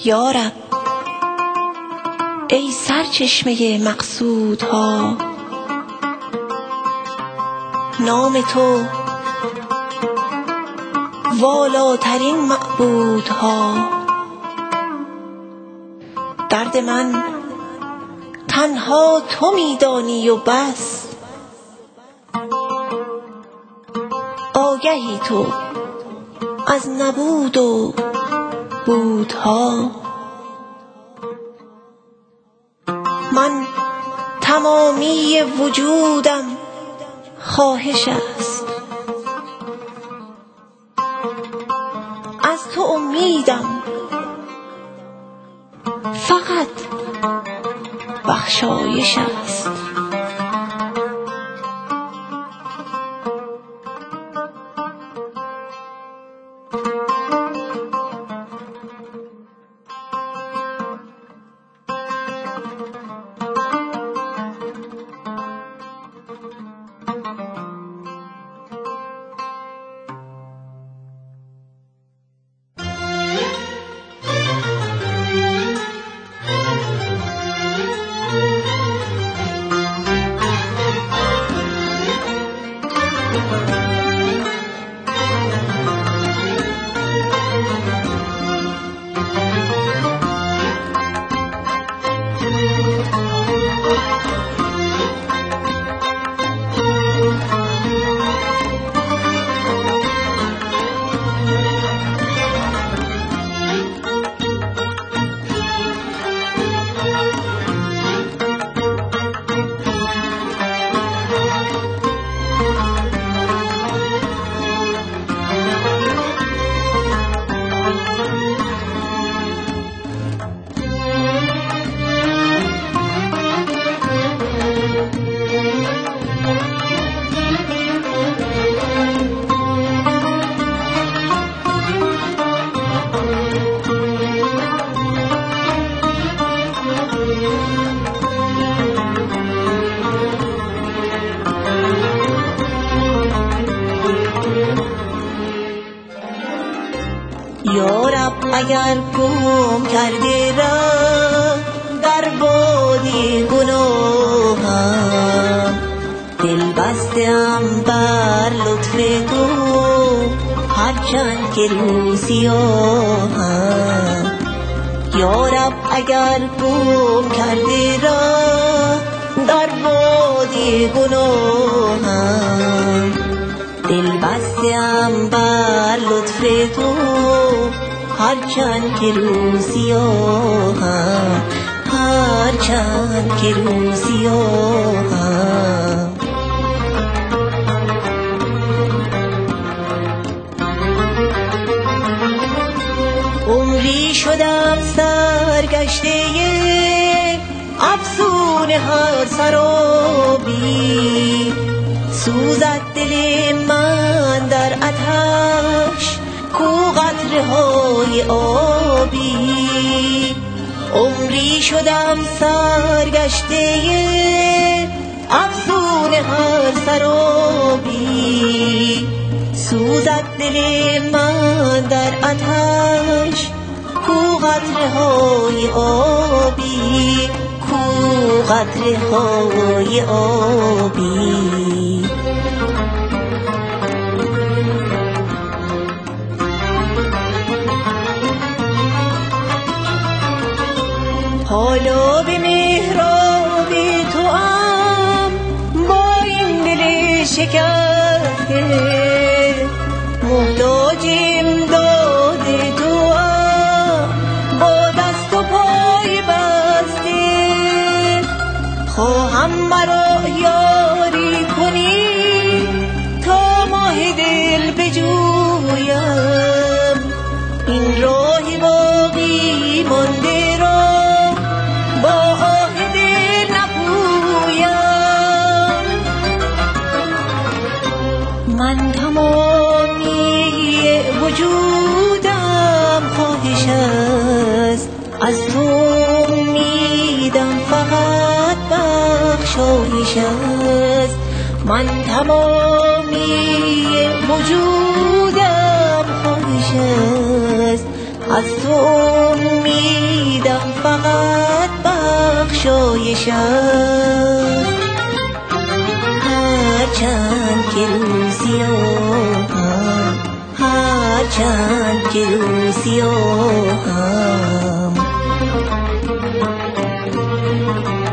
یارب ای سرچشمه مقصودها، نام تو والاترین معبودها. درد من تنها تو میدانی و بس، آگهی تو از نبود و بودها. من تمامی وجودم خواهش است، از تو امیدم فقط بخشایش است. یارب اگر گم کرده راه در وادی گناهم، دل بستم بر لطف تو هرچند که روزیاهم. یارب اگر گم کرده راه در وادی گناهم، دل بستم بر لطف تو هرچند که روزیاهم، هرچند که روزیاهم. عمری شدم سرگشته افسون هر سرابی، سوزد دل من در آتش کو قطره های آبی. عمری شدم سرگشته افسون هر سرابی، سوزد دل من در آتش کو قطره های آبی، کو قطره های آبی. حالا به محراب توام با این دل شکسته، محتاج امداد توام با دست و پای بسته. خواهم مرا یاری کنی تا ماه دل بجویم، این راه باقی مانده را با آه دل نپویم. من تمامی وجودم خواهش است، از تو امیدم فقط بخشایش است. من تمامی وجودم خواهش است، از تو امیدم فقط بخشایش است. هرچند که روسیاهم، هرچند که روسیاهم